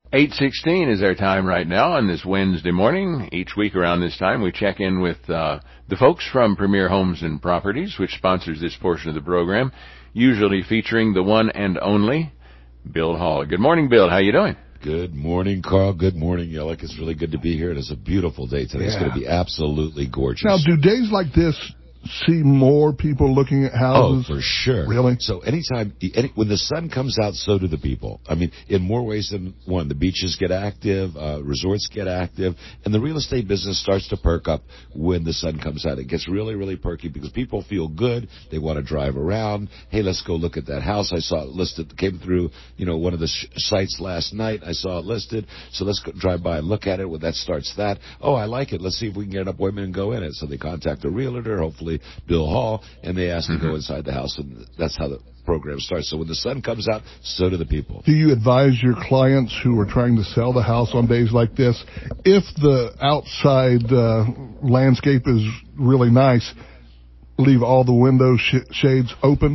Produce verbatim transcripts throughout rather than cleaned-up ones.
eight sixteen is our time right now on this Wednesday morning. Each week around this time, we check in with uh, the folks from Premier Homes and Properties, which sponsors this portion of the program, usually featuring the one and only Bill Hall. Good morning, Bill. How you doing? Good morning, Carl. Good morning, Yellick. It's really good to be here. It is a beautiful day today. Yeah. It's going to be absolutely gorgeous. Now, do days like this see more people looking at houses? Oh, for sure. Really? So anytime, any, when the sun comes out, so do the people. I mean, in more ways than one. The beaches get active, uh, resorts get active, and the real estate business starts to perk up when the sun comes out. It gets really, really perky because people feel good. They want to drive around. Hey, let's go look at that house. I saw it listed, came through, you know, one of the sh- sites last night. I saw it listed. So let's go drive by and look at it. Well, that starts that. Oh, I like it. Let's see if we can get an appointment and go in it. So they contact a realtor, hopefully Bill Hall, and they ask mm-hmm. to go inside the house, and that's how the program starts. So when the sun comes out, so do the people. Do you advise your clients who are trying to sell the house on days like this, if the outside uh, landscape is really nice, leave all the window sh- shades open?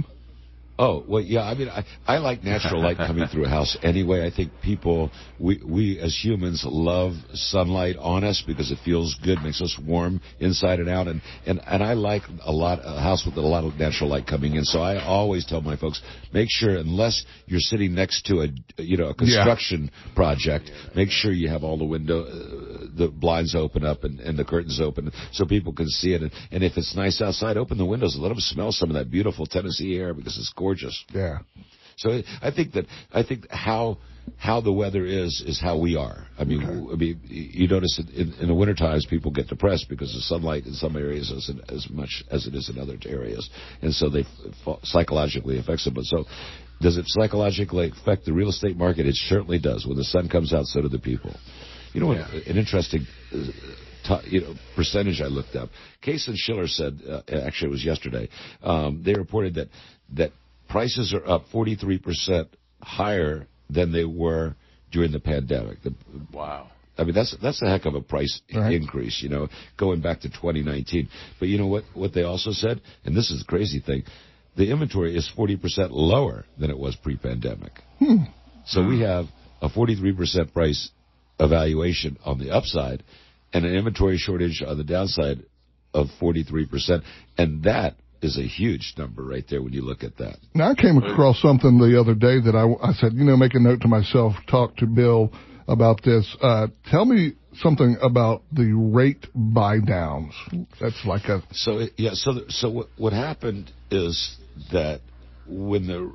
Oh, well, yeah, I mean, I, I like natural light coming through a house anyway. I think people, we, we as humans love sunlight on us because it feels good, makes us warm inside and out. And, and, and I like a lot, a house with a lot of natural light coming in. So I always tell my folks, make sure, unless you're sitting next to a, you know, a construction yeah. project, make sure you have all the window, uh, the blinds open up and, and the curtains open so people can see it. And, and if it's nice outside, open the windows and let them smell some of that beautiful Tennessee air because it's gorgeous. Gorgeous. Yeah. So I think that I think how how the weather is is how we are. I mean, okay. I mean, you notice in, in the winter times people get depressed because the sunlight in some areas isn't as much as it is in other areas, and so they f- psychologically affects them. But so, does it psychologically affect the real estate market? It certainly does. When the sun comes out, so do the people. You know, yeah. what, an interesting. Uh, T- you know, percentage I looked up. Case and Schiller said, uh, actually it was yesterday, um, they reported that that prices are up forty-three percent higher than they were during the pandemic. The, wow. I mean, that's that's a heck of a price right. increase, you know, going back to twenty nineteen. But you know what, what they also said, and this is the crazy thing, the inventory is forty percent lower than it was pre-pandemic. Hmm. So hmm. we have a forty-three percent price evaluation on the upside and an inventory shortage on the downside of forty-three percent. And that is a huge number right there when you look at that. Now, I came across something the other day that I, I said, you know, make a note to myself, talk to Bill about this. Uh, tell me something about the rate buy downs. That's like a... So, it, yeah, so, the, so what, what happened is that when the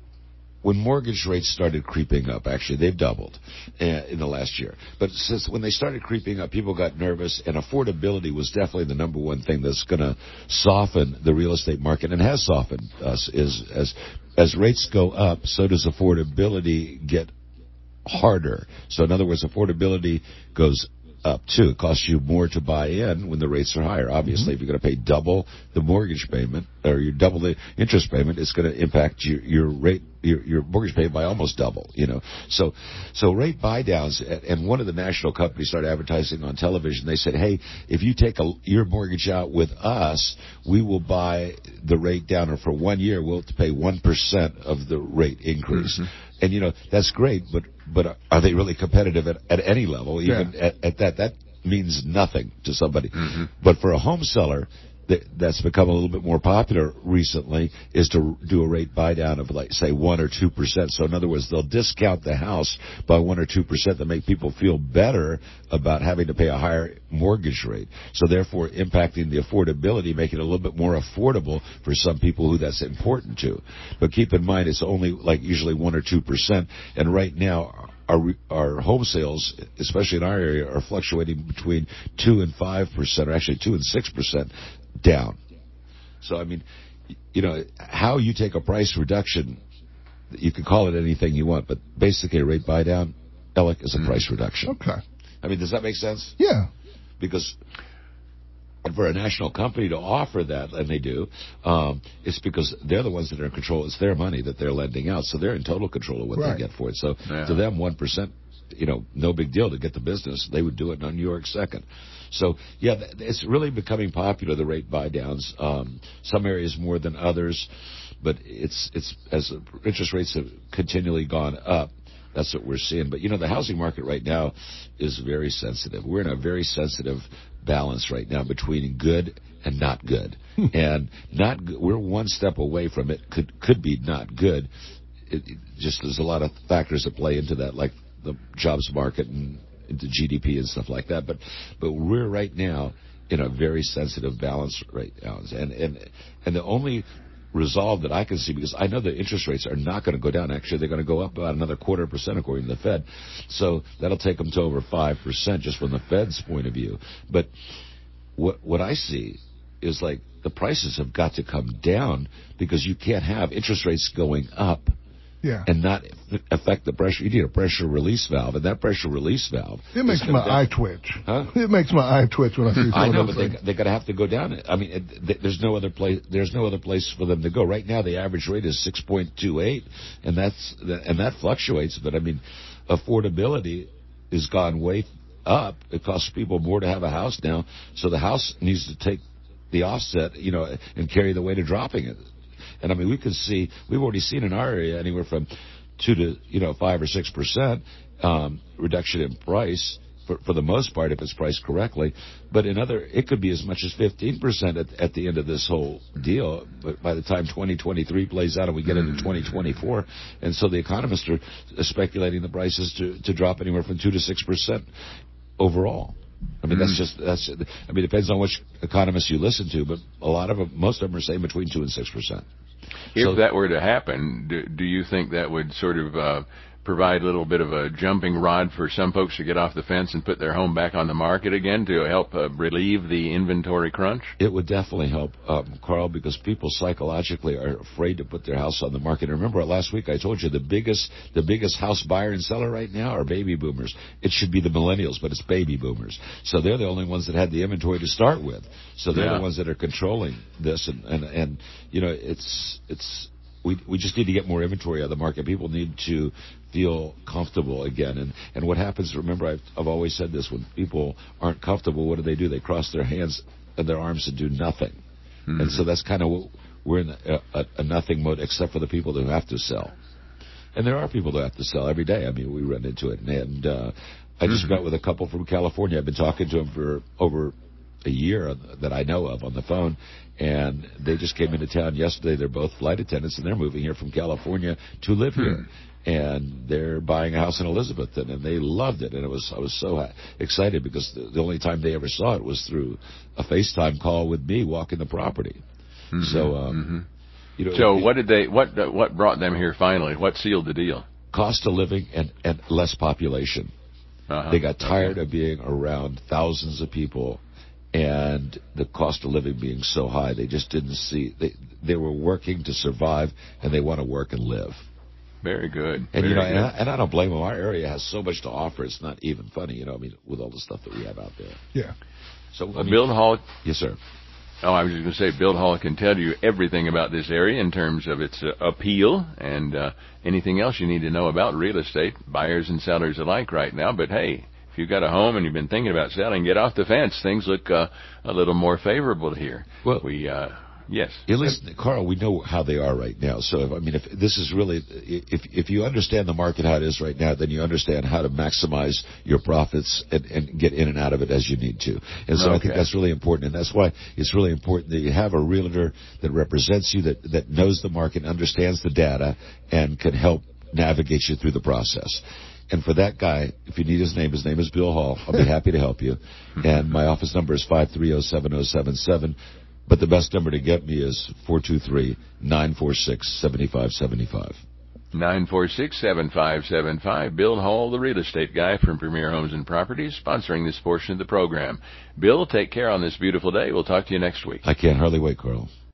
When mortgage rates started creeping up, actually, they've doubled uh, in the last year. But since when they started creeping up, people got nervous, and affordability was definitely the number one thing that's going to soften the real estate market, and has softened us. Is as as rates go up, so does affordability get harder. So in other words, affordability goes up too. It costs you more to buy in when the rates are higher. Obviously, mm-hmm. if you're going to pay double the mortgage payment or you double the interest payment, it's going to impact your, your rate, your, your mortgage payment by almost double. You know, so so rate buy downs. And one of the national companies started advertising on television. They said, "Hey, if you take a, your mortgage out with us, we will buy the rate down, or for one year we'll have to pay one percent of the rate increase." Mm-hmm. And, you know, that's great, but but are they really competitive at, at any level? Even yeah. at, at that, that means nothing to somebody. Mm-hmm. But for a home seller, that, that's become a little bit more popular recently, is to do a rate buy down of, like, say, one or two percent. So in other words, they'll discount the house by one or two percent to make people feel better about having to pay a higher mortgage rate. So therefore impacting the affordability, making it a little bit more affordable for some people who that's important to. But keep in mind, it's only like usually one or two percent. And right now, Our, our home sales, especially in our area, are fluctuating between two and five percent, or actually two and six percent down. So, I mean, you know, how you take a price reduction, you can call it anything you want, but basically a rate buy down, Alec, is a price reduction. Okay. I mean, does that make sense? Yeah. Because for a national company to offer that, and they do, um, it's because they're the ones that are in control. It's their money that they're lending out, so they're in total control of what right. they get for it. So yeah. to them, one percent, you know, no big deal to get the business. They would do it on New York second. So, yeah, it's really becoming popular, the rate buy downs. Um, some areas more than others, but it's it's as interest rates have continually gone up, that's what we're seeing. But, you know, the housing market right now is very sensitive. We're in a very sensitive balance right now between good and not good. And not good, we're one step away from it. Could could be not good. It, it just there's a lot of factors that play into that, like the jobs market and into G D P and stuff like that. But but we're right now in a very sensitive balance right now. And and and the only resolve that I can see, because I know the interest rates are not going to go down. Actually, they're going to go up about another quarter percent according to the Fed. So that'll take them to over five percent just from the Fed's point of view. But what what I see is like the prices have got to come down, because you can't have interest rates going up yeah. and not affect the pressure. You need a pressure release valve, and that pressure release valve. It makes my down. eye twitch. Huh? It makes my eye twitch when I see. I know, but they they got to have to go down. I mean, it, there's no other place. There's no other place for them to go. Right now, the average rate is six point two eight, and that's and that fluctuates. But I mean, affordability has gone way up. It costs people more to have a house now, so the house needs to take the offset, you know, and carry the weight of dropping it. And I mean, we could see, we've already seen in our area anywhere from two to, you know, five or six percent um, reduction in price for, for the most part if it's priced correctly. But in other, it could be as much as fifteen percent at, at the end of this whole deal. But by the time twenty twenty-three plays out and we get into twenty twenty-four, and so the economists are speculating the prices to, to drop anywhere from two to six percent overall. I mean, that's just, that's, I mean, it depends on which economists you listen to, but a lot of them, most of them are saying between two and six percent. If So, that were to happen, do, do you think that would sort of uh, provide a little bit of a jumping rod for some folks to get off the fence and put their home back on the market again to help uh, relieve the inventory crunch? It would definitely help, um, Carl, because people psychologically are afraid to put their house on the market. And remember last week I told you the biggest the biggest house buyer and seller right now are baby boomers. It should be the millennials, but it's baby boomers. So they're the only ones that had the inventory to start with. So they're Yeah. the ones that are controlling this. And, and, and you know, it's it's we we just need to get more inventory on the market. People need to feel comfortable again. And, and what happens, remember, I've, I've always said this, when people aren't comfortable, what do they do? They cross their hands and their arms and do nothing. Mm-hmm. And so that's kind of what we're in a, a, a nothing mode, except for the people who have to sell. And there are people that have to sell every day. I mean, we run into it. And uh, I just mm-hmm. met with a couple from California. I've been talking to them for over a year that I know of on the phone. And they just came into town yesterday. They're both flight attendants, and they're moving here from California to live here. Mm-hmm. And they're buying a house in Elizabethton, and they loved it. And it was I was so ha- excited, because the, the only time they ever saw it was through a FaceTime call with me walking the property. Mm-hmm. So, um, mm-hmm. you know. So, it, what did they? What uh, what brought them here finally? What sealed the deal? Cost of living and, and less population. Uh-huh. They got tired okay. of being around thousands of people, and the cost of living being so high. They just didn't see. They they were working to survive, and they want to work and live. Very good. And Very you know, good. and I, and I don't blame them. Our area has so much to offer; it's not even funny. You know, I mean, with all the stuff that we have out there. Yeah. So, well, I mean, Bill Hall. Yes, sir. Oh, I was just going to say, Bill Hall can tell you everything about this area in terms of its uh, appeal and uh, anything else you need to know about real estate, buyers and sellers alike right now. But hey, if you've got a home and you've been thinking about selling, get off the fence. Things look uh, a little more favorable here. Well, we. Uh, Yes. Yeah, listen, Carl, we know how they are right now. So, if, I mean, if this is really, if if you understand the market how it is right now, then you understand how to maximize your profits and, and get in and out of it as you need to. And so okay. I think that's really important. And that's why it's really important that you have a realtor that represents you, that, that knows the market, understands the data, and can help navigate you through the process. And for that guy, if you need his name, his name is Bill Hall. I'll be happy to help you. And my office number is five three zero, seven zero seven seven. But the best number to get me is four two three, nine four six, seven five seven five. nine four six, seven five seven five. Bill Hall, the real estate guy from Premier Homes and Properties, sponsoring this portion of the program. Bill, take care on this beautiful day. We'll talk to you next week. I can't hardly wait, Carl.